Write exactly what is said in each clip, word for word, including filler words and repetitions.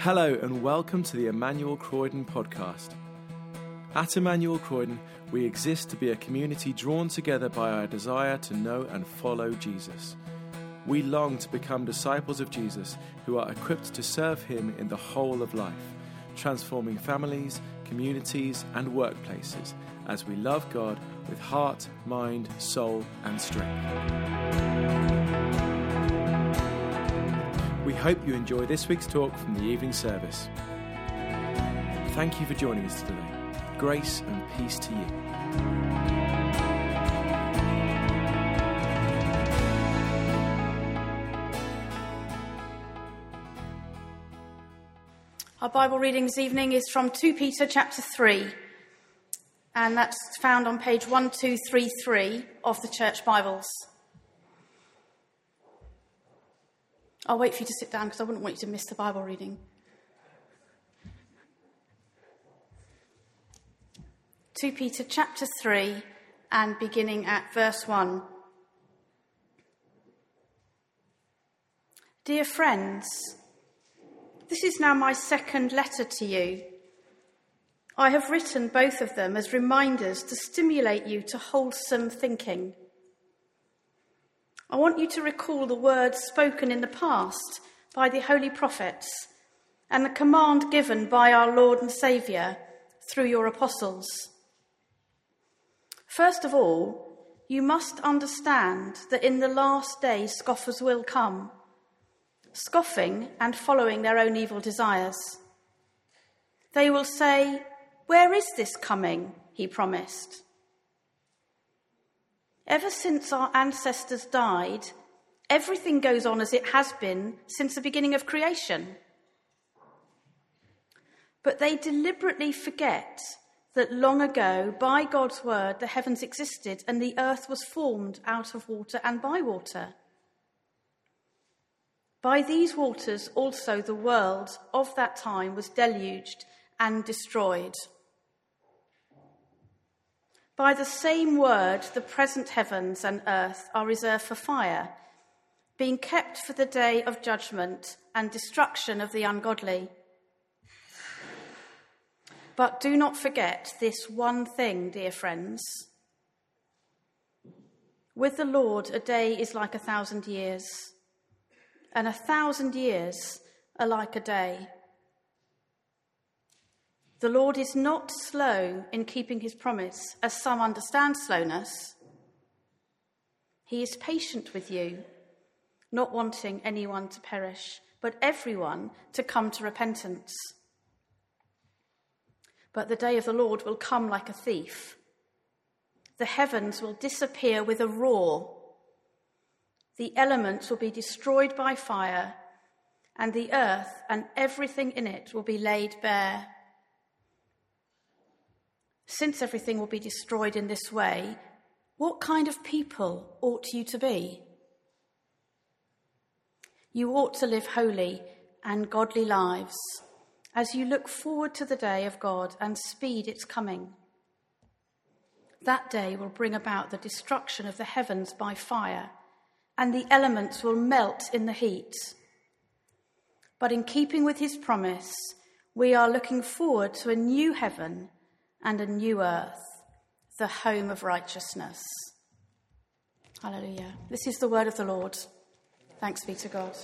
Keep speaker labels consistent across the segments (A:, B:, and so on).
A: Hello and welcome to the Emmanuel Croydon podcast. At Emmanuel Croydon, we exist to be a community drawn together by our desire to know and follow Jesus. We long to become disciples of Jesus who are equipped to serve him in the whole of life, transforming families, communities and workplaces as we love God with heart, mind, soul and strength. We hope you enjoy this week's talk from the evening service. Thank you for joining us today. Grace and peace to you.
B: Our Bible reading this evening is from Second Peter chapter three, and that's found on page one two three three of the Church Bibles. I'll wait for you to sit down because I wouldn't want you to miss the Bible reading. Second Peter chapter three and beginning at verse one. Dear friends, this is now my second letter to you. I have written both of them as reminders to stimulate you to wholesome thinking. I want you to recall the words spoken in the past by the holy prophets and the command given by our Lord and Saviour through your apostles. First of all, you must understand that in the last days scoffers will come, scoffing and following their own evil desires. They will say, "Where is this coming he promised?" Ever since our ancestors died, everything goes on as it has been since the beginning of creation. But they deliberately forget that long ago, by God's word, the heavens existed and the earth was formed out of water and by water. By these waters also the world of that time was deluged and destroyed. By the same word, the present heavens and earth are reserved for fire, being kept for the day of judgment and destruction of the ungodly. But do not forget this one thing, dear friends. With the Lord, a day is like a thousand years, and a thousand years are like a day. The Lord is not slow in keeping his promise, as some understand slowness. He is patient with you, not wanting anyone to perish, but everyone to come to repentance. But the day of the Lord will come like a thief. The heavens will disappear with a roar. The elements will be destroyed by fire, and the earth and everything in it will be laid bare. Since everything will be destroyed in this way, what kind of people ought you to be? You ought to live holy and godly lives as you look forward to the day of God and speed its coming. That day will bring about the destruction of the heavens by fire, and the elements will melt in the heat. But in keeping with his promise, we are looking forward to a new heaven and a new earth, the home of righteousness. Hallelujah. This is the word of the Lord. Thanks be to God.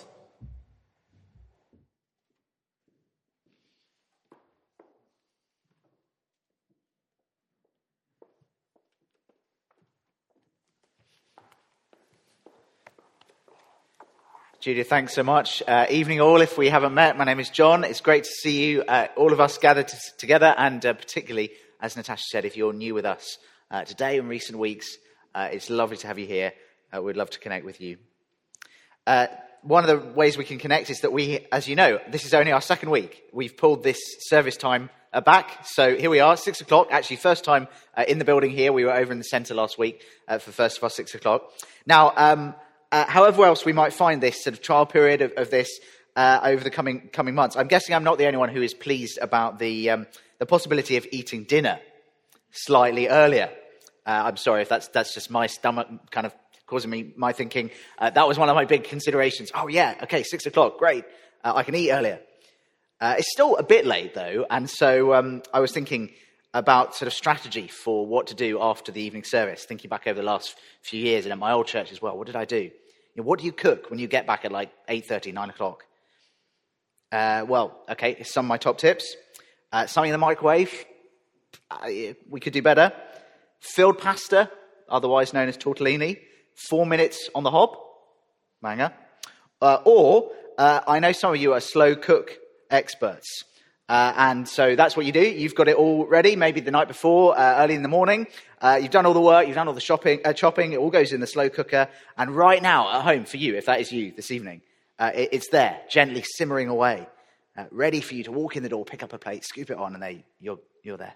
C: Julia, thanks so much. Uh, evening all, if we haven't met. My name is John. It's great to see you, uh, all of us gathered t- together, and uh, particularly, as Natasha said, if you're new with us uh, today in recent weeks, uh, it's lovely to have you here. Uh, we'd love to connect with you. Uh, one of the ways we can connect is that we, as you know, this is only our second week. We've pulled this service time uh, back, so here we are, six o'clock, actually first time uh, in the building here. We were over in the centre last week uh, for the first of our six o'clock. Now, um, Uh, however else we might find this sort of trial period of, of this uh, over the coming coming months, I'm guessing I'm not the only one who is pleased about the um, the possibility of eating dinner slightly earlier. Uh, I'm sorry if that's that's just my stomach kind of causing me my thinking. Uh, that was one of my big considerations. Oh yeah, okay, six o'clock, great. Uh, I can eat earlier. Uh, it's still a bit late, though, and so um, I was thinking about sort of strategy for what to do after the evening service, thinking back over the last few years and at my old church as well. What did I do? You know, what do you cook when you get back at like eight thirty, nine o'clock? Uh, well, okay, here's some of my top tips. Uh, something in the microwave. Uh, we could do better. Filled pasta, otherwise known as tortellini. Four minutes on the hob. Banger. Uh, or, uh, I know some of you are slow cook experts. Uh, and so that's what you do. You've got it all ready, maybe the night before, uh, early in the morning. Uh, you've done all the work, you've done all the shopping, uh, chopping. It all goes in the slow cooker. And right now, at home for you, if that is you this evening, uh, it, it's there, gently simmering away, uh, ready for you to walk in the door, pick up a plate, scoop it on, and they, you're, you're there.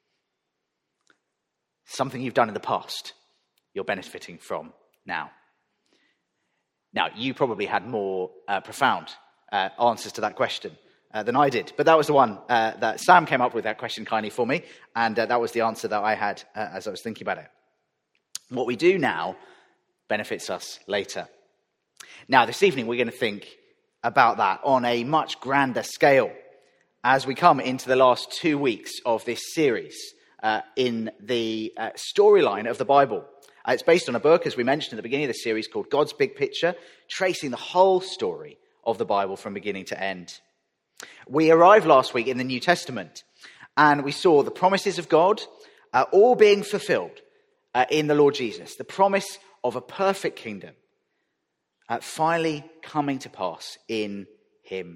C: Something you've done in the past, you're benefiting from now. Now, you probably had more uh, profound uh, answers to that question Uh, than I did. But that was the one uh, that Sam came up with, that question kindly for me, and uh, that was the answer that I had uh, as I was thinking about it. What we do now benefits us later. Now, this evening we're going to think about that on a much grander scale as we come into the last two weeks of this series uh, in the uh, storyline of the Bible. Uh, it's based on a book, as we mentioned at the beginning of the series, called God's Big Picture, tracing the whole story of the Bible from beginning to end. We arrived last week in the New Testament, and we saw the promises of God uh, all being fulfilled uh, in the Lord Jesus. The promise of a perfect kingdom uh, finally coming to pass in him.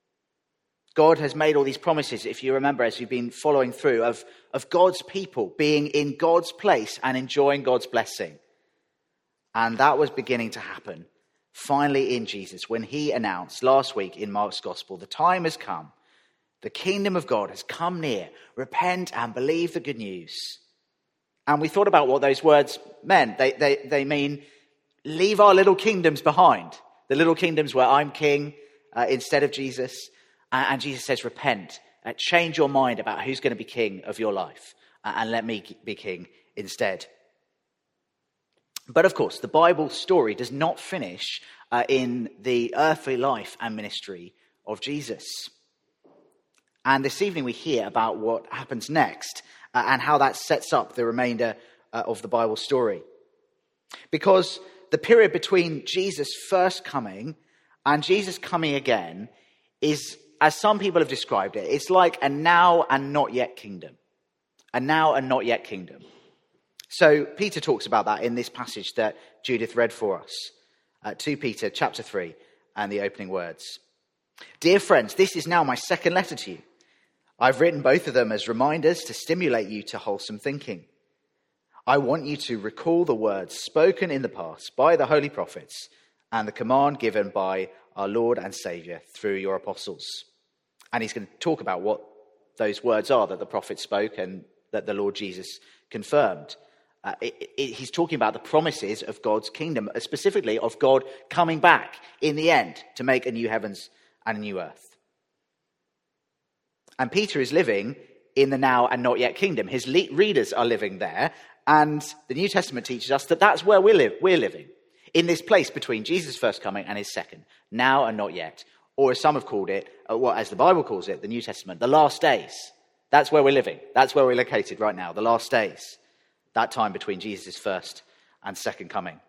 C: God has made all these promises, if you remember, as you've been following through, of, of God's people being in God's place and enjoying God's blessing. And that was beginning to happen. Finally in Jesus, when he announced last week in Mark's Gospel, the time has come. The kingdom of God has come near. Repent and believe the good news. And we thought about what those words meant. They, they, they mean leave our little kingdoms behind. The little kingdoms where I'm king uh, instead of Jesus. Uh, and Jesus says, repent. Uh, change your mind about who's going to be king of your life. Uh, and let me be king instead. But of course, the Bible story does not finish uh, in the earthly life and ministry of Jesus. And this evening we hear about what happens next uh, and how that sets up the remainder uh, of the Bible story. Because the period between Jesus' first coming and Jesus coming again is, as some people have described it, it's like a now and not yet kingdom. A now and not yet kingdom. So Peter talks about that in this passage that Judith read for us. Uh, Second Peter chapter three and the opening words. Dear friends, this is now my second letter to you. I've written both of them as reminders to stimulate you to wholesome thinking. I want you to recall the words spoken in the past by the holy prophets and the command given by our Lord and Saviour through your apostles. And he's going to talk about what those words are that the prophets spoke and that the Lord Jesus confirmed. Uh, it, it, he's talking about the promises of God's kingdom, specifically of God coming back in the end to make a new heavens and a new earth. And Peter is living in the now and not yet kingdom. His le- readers are living there, and the New Testament teaches us that that's where we're, li- we're living, in this place between Jesus' first coming and his second, now and not yet, or as some have called it, uh, well, as the Bible calls it, the New Testament, the last days. That's where we're living. That's where we're located right now, the last days. That time between Jesus' first and second coming.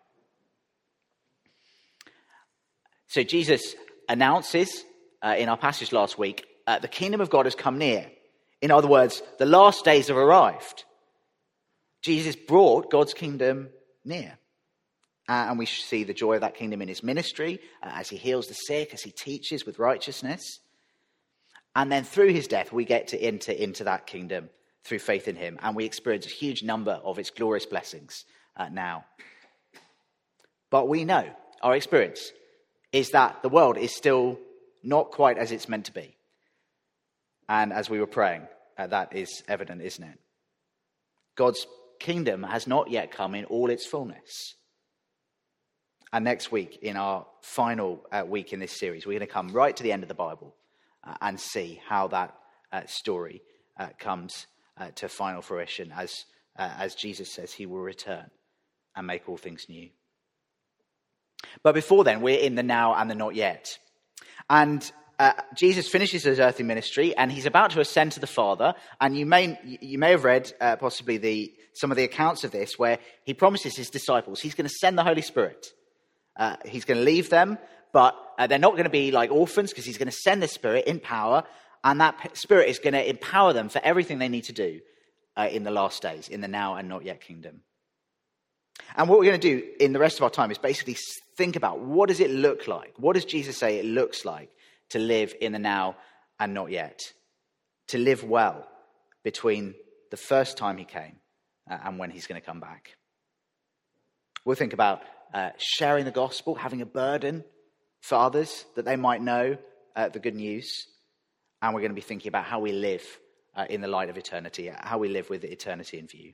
C: So Jesus announces uh, in our passage last week, uh, the kingdom of God has come near. In other words, the last days have arrived. Jesus brought God's kingdom near. Uh, and we see the joy of that kingdom in his ministry, uh, as he heals the sick, as he teaches with righteousness. And then through his death, we get to enter into that kingdom through faith in him, and we experience a huge number of its glorious blessings uh, now. But we know, our experience, is that the world is still not quite as it's meant to be. And as we were praying, uh, that is evident, isn't it? God's kingdom has not yet come in all its fullness. And next week, in our final uh, week in this series, we're going to come right to the end of the Bible uh, and see how that uh, story uh, comes Uh, to final fruition as uh, as Jesus says he will return and make all things new. But before then, we're in the now and the not yet. And uh, Jesus finishes his earthly ministry and he's about to ascend to the Father. And you may you may have read uh, possibly the some of the accounts of this where he promises his disciples he's going to send the Holy Spirit. Uh, he's going to leave them, but uh, they're not going to be like orphans because he's going to send the Spirit in power. And that p- Spirit is going to empower them for everything they need to do uh, in the last days, in the now and not yet kingdom. And what we're going to do in the rest of our time is basically think about what does it look like? What does Jesus say it looks like to live in the now and not yet? To live well between the first time he came uh, and when he's going to come back. We'll think about uh, sharing the gospel, having a burden for others that they might know uh, the good news. And we're going to be thinking about how we live uh, in the light of eternity, how we live with eternity in view.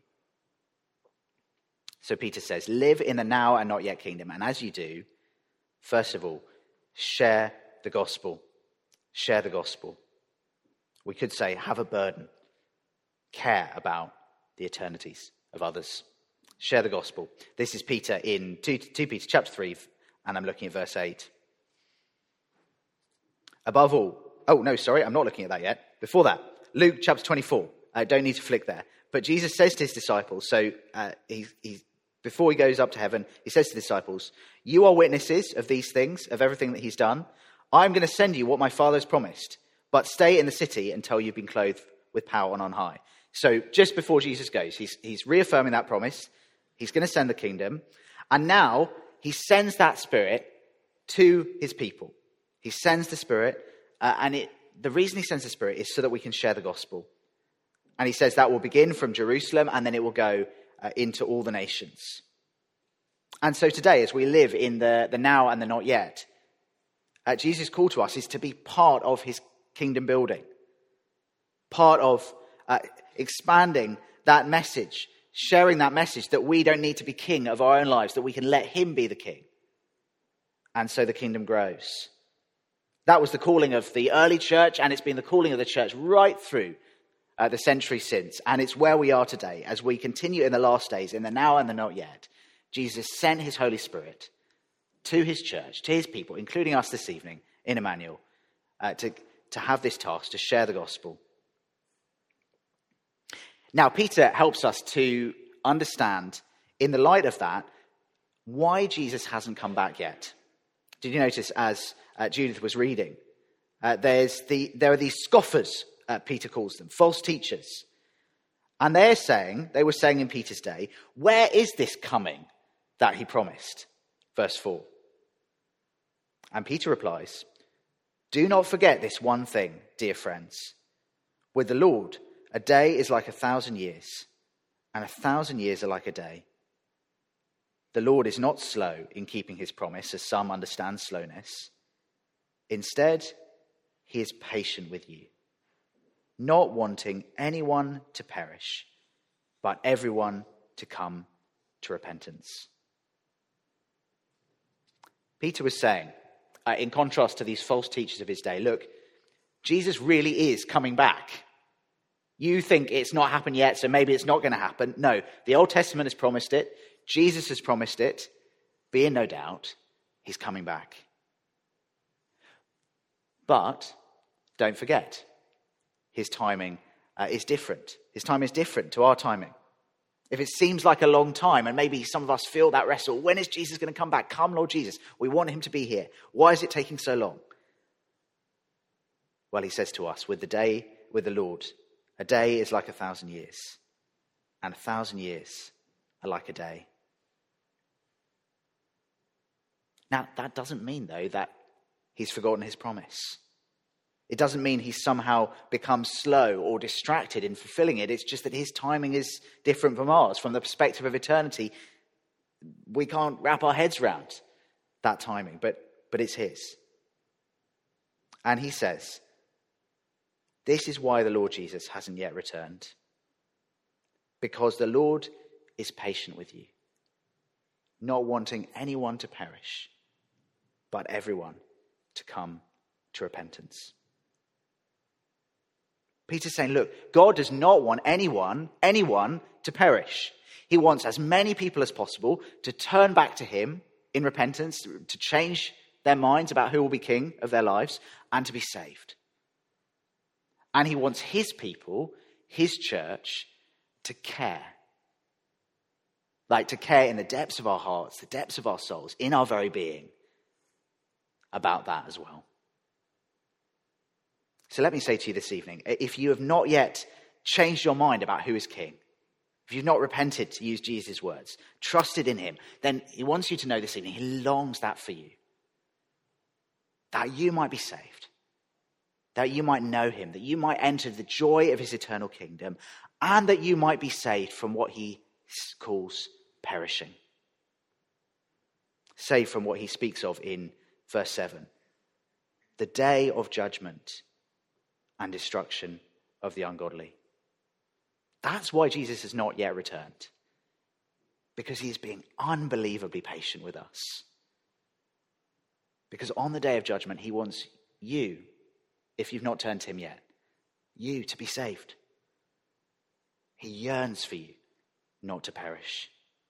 C: So Peter says, live in the now and not yet kingdom. And as you do, first of all, share the gospel. Share the gospel. We could say, have a burden. Care about the eternities of others. Share the gospel. This is Peter in two Peter chapter three, and I'm looking at verse eight. Above all, oh no, sorry, I'm not looking at that yet. Before that, Luke chapter twenty-four. I don't need to flick there. But Jesus says to his disciples, so uh, he's, he's before he goes up to heaven, he says to the disciples, you are witnesses of these things, of everything that he's done. I'm going to send you what my Father has promised, but stay in the city until you've been clothed with power on high. So just before Jesus goes, he's, he's reaffirming that promise. He's going to send the kingdom. And now he sends that Spirit to his people. He sends the Spirit, uh, and it, the reason he sends the Spirit is so that we can share the gospel. And he says that will begin from Jerusalem, and then it will go uh, into all the nations. And so today, as we live in the, the now and the not yet, uh, Jesus' call to us is to be part of his kingdom building. Part of uh, expanding that message, sharing that message that we don't need to be king of our own lives, that we can let him be the king. And so the kingdom grows. That was the calling of the early church, and it's been the calling of the church right through uh, the century since. And it's where we are today as we continue in the last days, in the now and the not yet. Jesus sent his Holy Spirit to his church, to his people, including us this evening in Emmanuel, uh, to, to have this task, to share the gospel. Now, Peter helps us to understand, in the light of that, why Jesus hasn't come back yet. Did you notice as uh, Judith was reading, uh, there's the there are these scoffers, uh, Peter calls them, false teachers. And they're saying, they were saying in Peter's day, where is this coming that he promised? Verse four. And Peter replies, do not forget this one thing, dear friends. With the Lord, a day is like a thousand years, and a thousand years are like a day. The Lord is not slow in keeping his promise, as some understand slowness. Instead, he is patient with you, not wanting anyone to perish, but everyone to come to repentance. Peter was saying, uh, in contrast to these false teachers of his day, look, Jesus really is coming back. You think it's not happened yet, so maybe it's not going to happen. No, the Old Testament has promised it. Jesus has promised it. Be in no doubt, he's coming back. But don't forget, his timing uh, is different. His time is different to our timing. If it seems like a long time, and maybe some of us feel that wrestle, when is Jesus going to come back? Come, Lord Jesus. We want him to be here. Why is it taking so long? Well, he says to us, with the day with the Lord, a day is like a thousand years, and a thousand years are like a day. Now, that doesn't mean, though, that he's forgotten his promise. It doesn't mean he's somehow become slow or distracted in fulfilling it. It's just that his timing is different from ours. From the perspective of eternity, we can't wrap our heads around that timing, but, but it's his. And he says, this is why the Lord Jesus hasn't yet returned. Because the Lord is patient with you, not wanting anyone to perish, but everyone to come to repentance. Peter's saying, look, God does not want anyone, anyone to perish. He wants as many people as possible to turn back to him in repentance, to change their minds about who will be king of their lives, and to be saved. And he wants his people, his church, to care. Like to care in the depths of our hearts, the depths of our souls, in our very being, about that as well. So let me say to you this evening, if you have not yet changed your mind about who is king, if you've not repented, to use Jesus' words, trusted in him, then he wants you to know this evening, he longs that for you. That you might be saved. That you might know him. That you might enter the joy of his eternal kingdom. And that you might be saved from what he calls perishing. Saved from what he speaks of in verse seven. The day of judgment and destruction of the ungodly. That's why Jesus has not yet returned. Because he is being unbelievably patient with us. Because on the day of judgment, he wants you, if you've not turned to him yet, you to be saved. He yearns for you not to perish.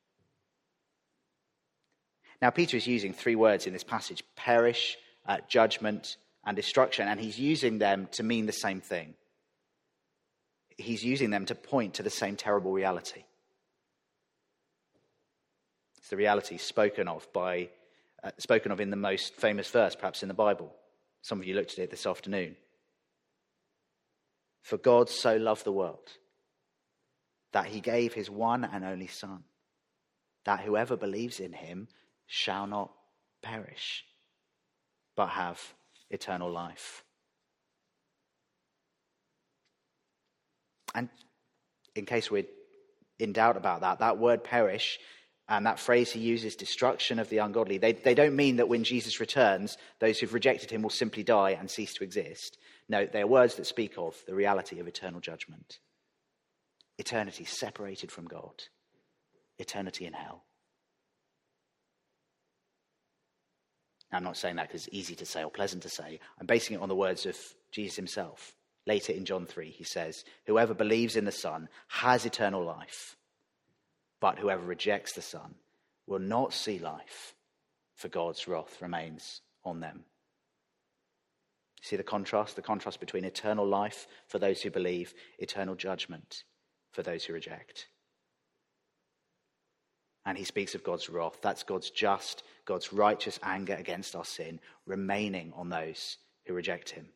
C: Now, Peter is using three words in this passage: perish, uh, judgment, and destruction. And he's using them to mean the same thing. He's using them to point to the same terrible reality. It's the reality spoken of by, uh, spoken of in the most famous verse, perhaps in the Bible. Some of you looked at it this afternoon. For God so loved the world that he gave his one and only Son, that whoever believes in him shall not perish, but have eternal life. And in case we're in doubt about that, that word perish and that phrase he uses, destruction of the ungodly, they, they don't mean that when Jesus returns, those who've rejected him will simply die and cease to exist. No, they are words that speak of the reality of eternal judgment. Eternity separated from God. Eternity in hell. Now, I'm not saying that because it's easy to say or pleasant to say. I'm basing it on the words of Jesus himself. Later in John three, he says, whoever believes in the Son has eternal life, but whoever rejects the Son will not see life, for God's wrath remains on them. See the contrast? The contrast between eternal life for those who believe, eternal judgment for those who reject. And he speaks of God's wrath. That's God's just, God's righteous anger against our sin remaining on those who reject him.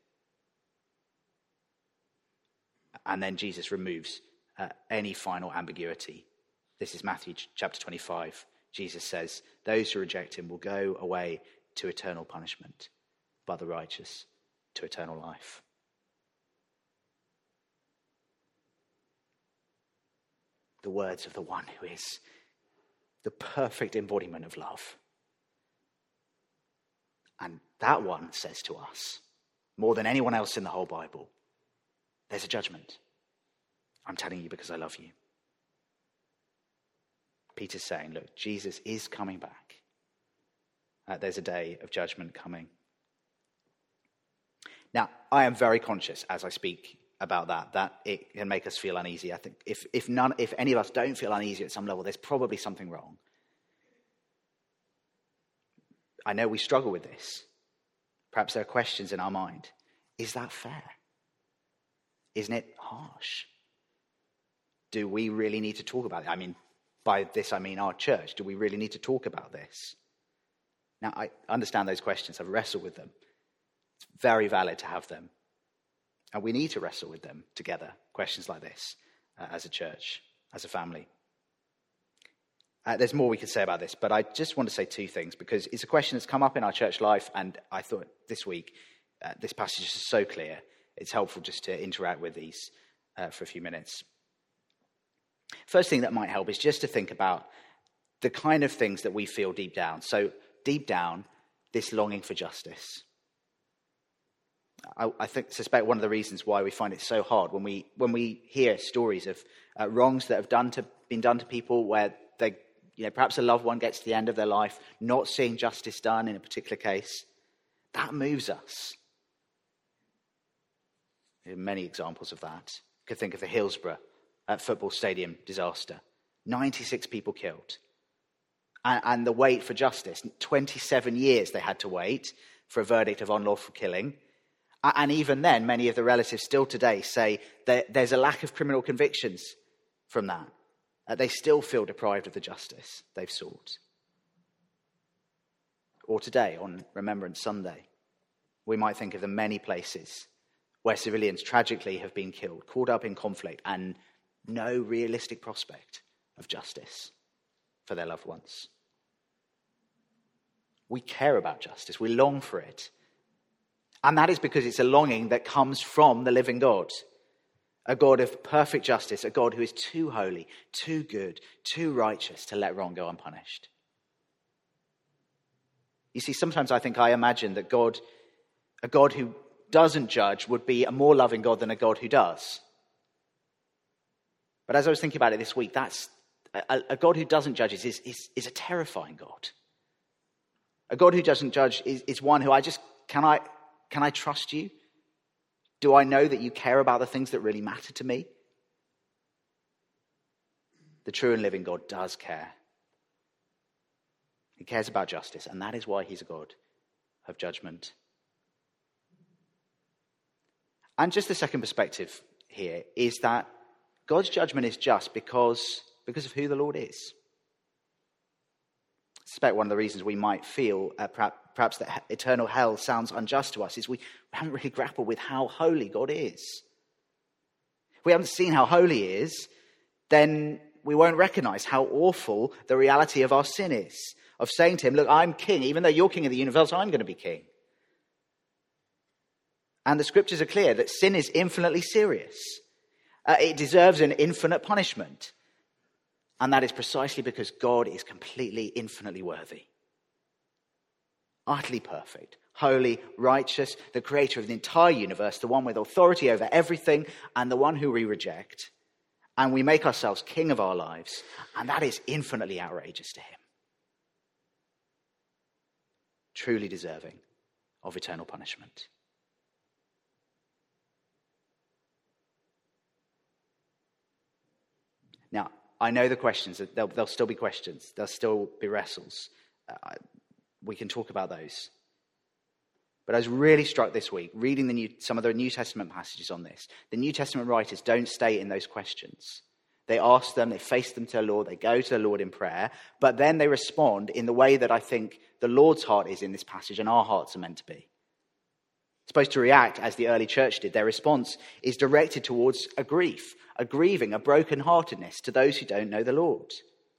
C: And then Jesus removes uh, any final ambiguity. This is Matthew chapter twenty-five. Jesus says, those who reject him will go away to eternal punishment, but the righteous to eternal life. The words of the one who is the perfect embodiment of love. And that one says to us, more than anyone else in the whole Bible, there's a judgment. I'm telling you because I love you. Peter's saying, look, Jesus is coming back. Uh, there's a day of judgment coming. Now, I am very conscious as I speak about that, that it can make us feel uneasy. I think if if none, if any of us don't feel uneasy at some level, there's probably something wrong. I know we struggle with this. Perhaps there are questions in our mind. Is that fair? Isn't it harsh? Do we really need to talk about it? I mean, by this I mean our church. Do we really need to talk about this? Now, I understand those questions. I've wrestled with them. It's very valid to have them. And we need to wrestle with them together, questions like this, uh, as a church, as a family. Uh, there's more we could say about this, but I just want to say two things, because it's a question that's come up in our church life, and I thought this week, uh, this passage is so clear, it's helpful just to interact with these uh, for a few minutes. First thing that might help is just to think about the kind of things that we feel deep down. So deep down, this longing for justice. I, I think, suspect one of the reasons why we find it so hard when we when we hear stories of uh, wrongs that have done to been done to people, where they, you know, perhaps a loved one gets to the end of their life, not seeing justice done in a particular case, that moves us. There are many examples of that. You could think of the Hillsborough uh, football stadium disaster. ninety-six people killed. and, and the wait for justice. twenty-seven years they had to wait for a verdict of unlawful killing. And even then, many of the relatives still today say that there's a lack of criminal convictions from that. Uh, they still feel deprived of the justice they've sought. Or today, on Remembrance Sunday, we might think of the many places where civilians tragically have been killed, caught up in conflict, and no realistic prospect of justice for their loved ones. We care about justice. We long for it. And that is because it's a longing that comes from the living God. A God of perfect justice, a God who is too holy, too good, too righteous to let wrong go unpunished. You see, sometimes I think I imagine that God, a God who doesn't judge would be a more loving God than a God who does. But as I was thinking about it this week, that's a, a God who doesn't judge is, is, is a terrifying God. A God who doesn't judge is, is one who I just, can I, can I trust you? Do I know that you care about the things that really matter to me? The true and living God does care. He cares about justice, and that is why he's a God of judgment. And just the second perspective here is that God's judgment is just because, because of who the Lord is. I suspect one of the reasons we might feel uh, perhaps, perhaps that eternal hell sounds unjust to us is we haven't really grappled with how holy God is. If we haven't seen how holy he is, then we won't recognize how awful the reality of our sin is. Of saying to him, look, I'm king. Even though you're king of the universe, I'm going to be king. And the scriptures are clear that sin is infinitely serious. Uh, it deserves an infinite punishment. And that is precisely because God is completely, infinitely worthy. Utterly perfect, holy, righteous, the creator of the entire universe, the one with authority over everything, and the one who we reject. And we make ourselves king of our lives. And that is infinitely outrageous to him. Truly deserving of eternal punishment. Now, I know the questions, there'll, there'll still be questions, there'll still be wrestles. Uh, we can talk about those. But I was really struck this week, reading the new, some of the New Testament passages on this. The New Testament writers don't stay in those questions. They ask them, they face them to the Lord, they go to the Lord in prayer, but then they respond in the way that I think the Lord's heart is in this passage and our hearts are meant to be. Supposed to react as the early church did. Their response is directed towards a grief, a grieving, a brokenheartedness to those who don't know the Lord.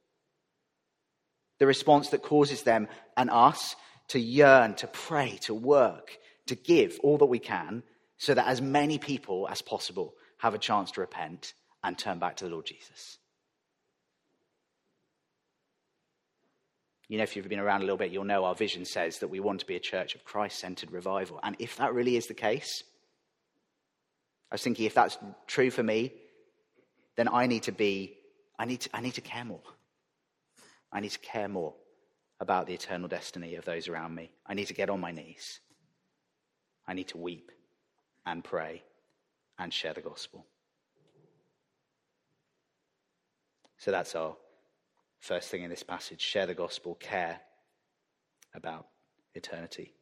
C: The response that causes them and us to yearn, to pray, to work, to give all that we can so that as many people as possible have a chance to repent and turn back to the Lord Jesus. You know, if you've been around a little bit, you'll know our vision says that we want to be a church of Christ-centered revival. And if that really is the case, I was thinking if that's true for me, then I need to be, I need to, I need to care more. I need to care more about the eternal destiny of those around me. I need to get on my knees. I need to weep and pray and share the gospel. So that's our first thing in this passage. Share the gospel, care about eternity.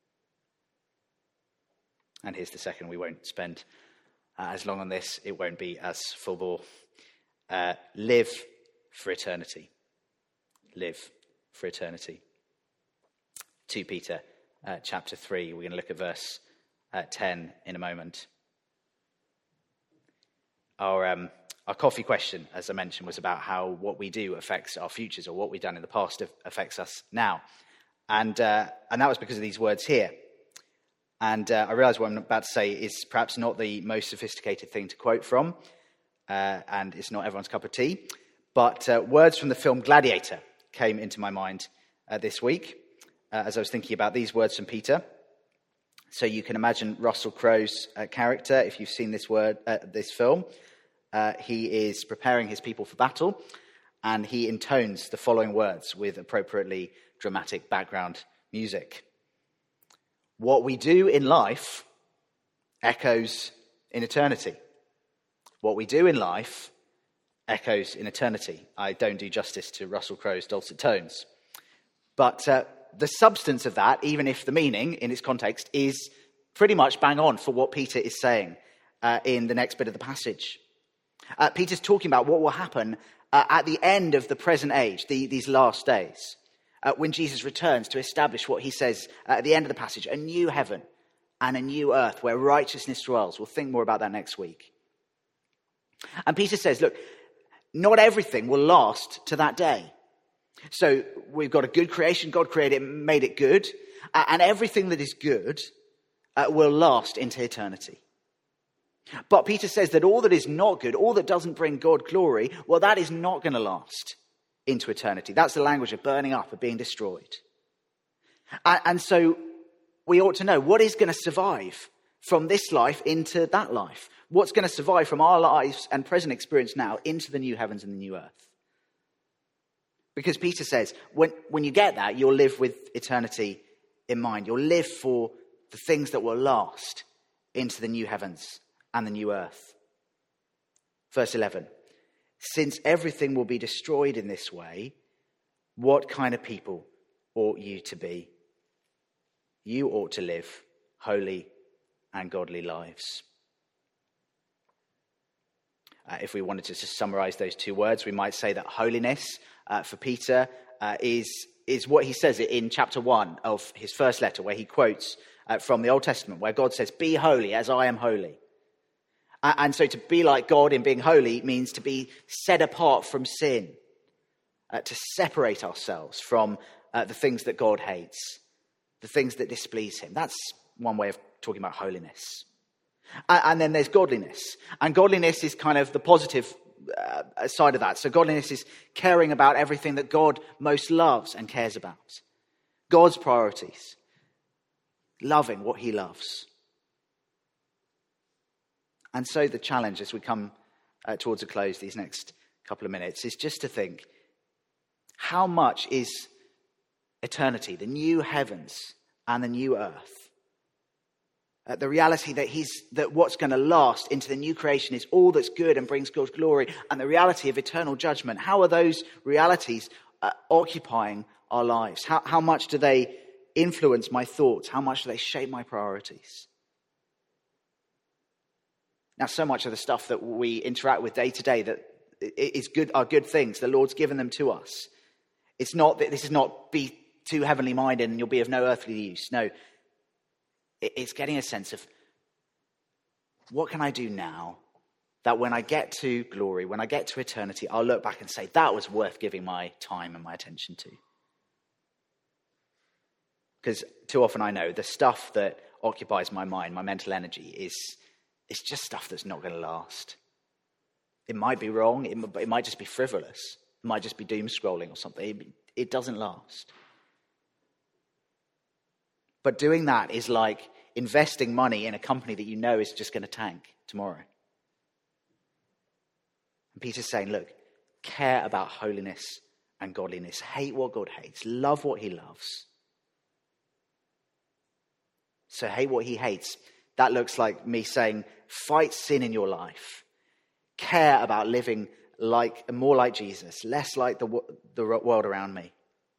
C: And here's the second. We won't spend uh, as long on this. It won't be as full bore. Uh, live for eternity. Live for eternity. Second Peter uh, chapter three. We're going to look at verse uh, ten in a moment. Our um, our coffee question, as I mentioned, was about how what we do affects our futures, or what we've done in the past affects us now. And uh, and that was because of these words here. And uh, I realise what I'm about to say is perhaps not the most sophisticated thing to quote from, uh, and it's not everyone's cup of tea, but uh, words from the film Gladiator came into my mind uh, this week uh, as I was thinking about these words from Peter. So you can imagine Russell Crowe's uh, character, if you've seen this word, uh, this film. Uh, he is preparing his people for battle, and he intones the following words with appropriately dramatic background music. What we do in life echoes in eternity. What we do in life echoes in eternity. I don't do justice to Russell Crowe's dulcet tones. But uh, the substance of that, even if the meaning in its context is pretty much bang on for what Peter is saying uh, in the next bit of the passage. Uh, Peter's talking about what will happen uh, at the end of the present age, the, these last days, uh, when Jesus returns to establish what he says uh, at the end of the passage, a new heaven and a new earth where righteousness dwells. We'll think more about that next week. And Peter says, look, not everything will last to that day. So we've got a good creation. God created it, made it good. Uh, and everything that is good uh, will last into eternity. But Peter says that all that is not good, all that doesn't bring God glory, well, that is not going to last into eternity. That's the language of burning up, of being destroyed. And, and so we ought to know what is going to survive from this life into that life. What's going to survive from our lives and present experience now into the new heavens and the new earth. Because Peter says, when, when you get that, you'll live with eternity in mind. You'll live for the things that will last into the new heavens and the new earth. Verse eleven, since everything will be destroyed in this way, what kind of people ought you to be? You ought to live holy and godly lives. Uh, if we wanted to just summarize those two words, we might say that holiness uh, for Peter uh, is, is what he says in chapter one of his first letter, where he quotes uh, from the Old Testament, where God says, be holy as I am holy. Uh, and so to be like God in being holy means to be set apart from sin, uh, to separate ourselves from uh, the things that God hates, the things that displease him. That's one way of talking about holiness. And then there's godliness. And godliness is kind of the positive uh, side of that. So godliness is caring about everything that God most loves and cares about. God's priorities. Loving what he loves. And so the challenge as we come uh, towards a close these next couple of minutes is just to think, how much is eternity, the new heavens and the new earth, Uh, the reality that he's that what's going to last into the new creation is all that's good and brings God glory, and the reality of eternal judgment. How are those realities uh, occupying our lives? How, how much do they influence my thoughts? How much do they shape my priorities? Now, so much of the stuff that we interact with day to day that is good are good things. The Lord's given them to us. It's not that this is not be too heavenly minded and you'll be of no earthly use. No. It's getting a sense of, what can I do now that when I get to glory, when I get to eternity, I'll look back and say, that was worth giving my time and my attention to. Because too often I know the stuff that occupies my mind, my mental energy, is it's just stuff that's not going to last. It might be wrong. It, it might just be frivolous. It might just be doom scrolling or something. It, it doesn't last. But doing that is like investing money in a company that you know is just going to tank tomorrow. And Peter's saying, look, care about holiness and godliness. Hate what God hates. Love what he loves. So hate what he hates. That looks like me saying, fight sin in your life. Care about living like more like Jesus, less like the, the world around me.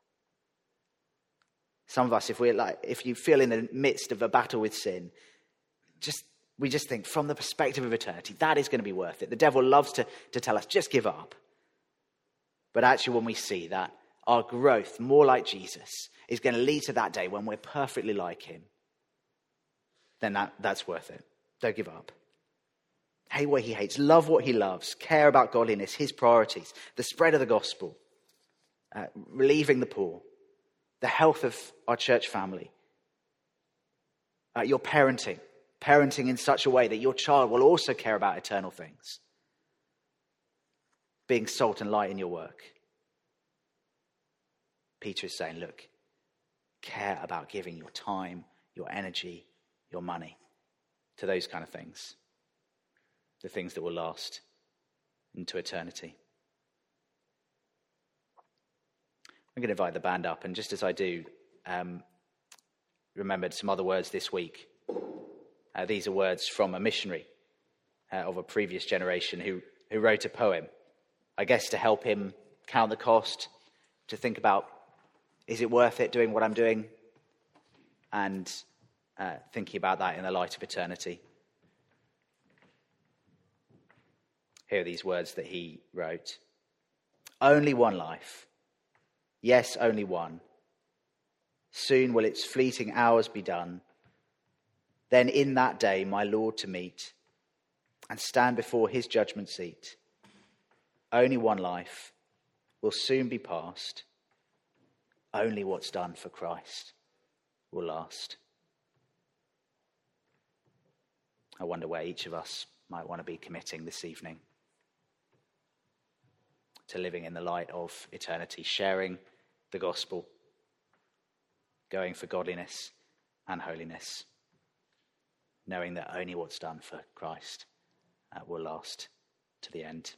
C: Some of us, if we're like, if you feel in the midst of a battle with sin, just we just think from the perspective of eternity, that is going to be worth it. The devil loves to, to tell us, just give up. But actually, when we see that our growth more like Jesus is going to lead to that day when we're perfectly like him, then that, that's worth it. Don't give up. Hate what he hates, love what he loves, care about godliness, his priorities, the spread of the gospel, uh, relieving the poor, the health of our church family, uh, your parenting, parenting in such a way that your child will also care about eternal things, being salt and light in your work. Peter is saying, look, care about giving your time, your energy, your money to those kind of things, the things that will last into eternity. I'm going to invite the band up, and just as I do, um, remembered some other words this week. Uh, these are words from a missionary uh, of a previous generation who, who wrote a poem, I guess to help him count the cost, to think about Is it worth it doing what I'm doing? And uh, thinking about that in the light of eternity. Here are these words that he wrote. Only one life. Yes, only one. Soon will its fleeting hours be done. Then in that day my Lord to meet and stand before his judgment seat. Only one life will soon be past. Only what's done for Christ will last. I wonder where each of us might want to be committing this evening to living in the light of eternity, sharing the gospel, going for godliness and holiness, knowing that only what's done for Christ uh, will last to the end.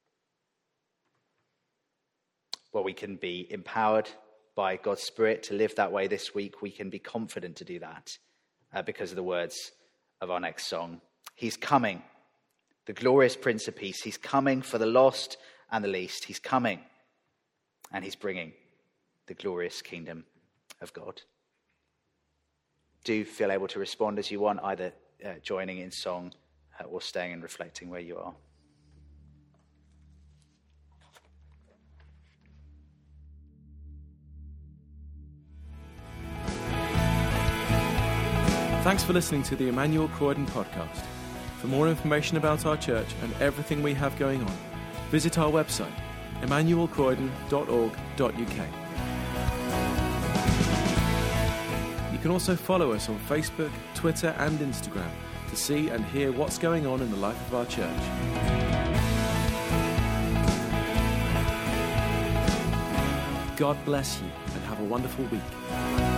C: Well, we can be empowered by God's Spirit to live that way this week. We can be confident to do that uh, because of the words of our next song. He's coming, the glorious Prince of Peace. He's coming for the lost and the least. He's coming, and he's bringing the glorious kingdom of God. Do feel able to respond as you want, either uh, joining in song uh, or staying and reflecting where you are.
A: Thanks for listening to the Emmanuel Croydon podcast. For more information about our church and everything we have going on, visit our website, emmanuel croydon dot org dot u k. You can also follow us on Facebook, Twitter and Instagram to see and hear what's going on in the life of our church. God bless you and have a wonderful week.